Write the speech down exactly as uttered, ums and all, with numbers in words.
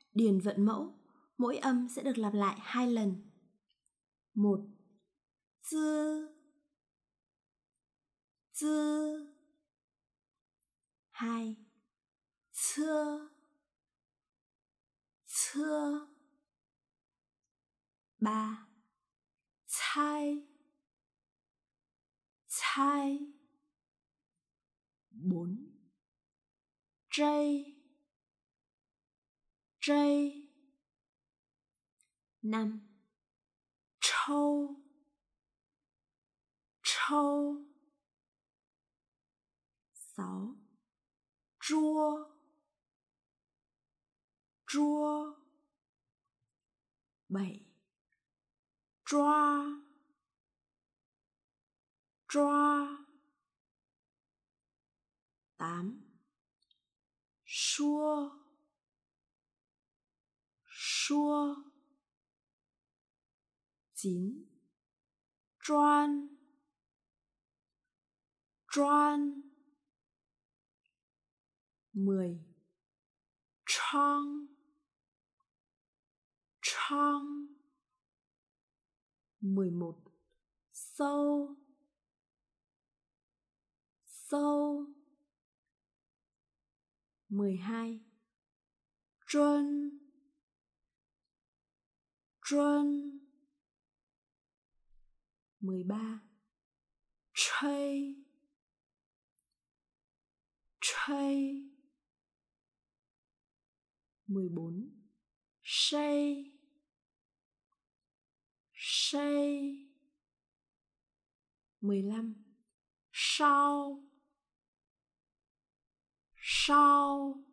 Điền vận mẫu, mỗi âm sẽ được lặp lại hai lần. Một, dư, dư. Hai, thưa, thưa. Ba, thai, thai. Bốn, trây, trây. Năm, trâu, trâu. Sáu, chua, chua. Bảy, choa, choa. Tám, xua, xua. Chín, choan, choan. Mười, trong, trong. Mười một, sâu, sâu. Mười hai, truân, truân. Mười ba, trây, trây. Mười bốn, say, say. Mười lăm, sau, sau.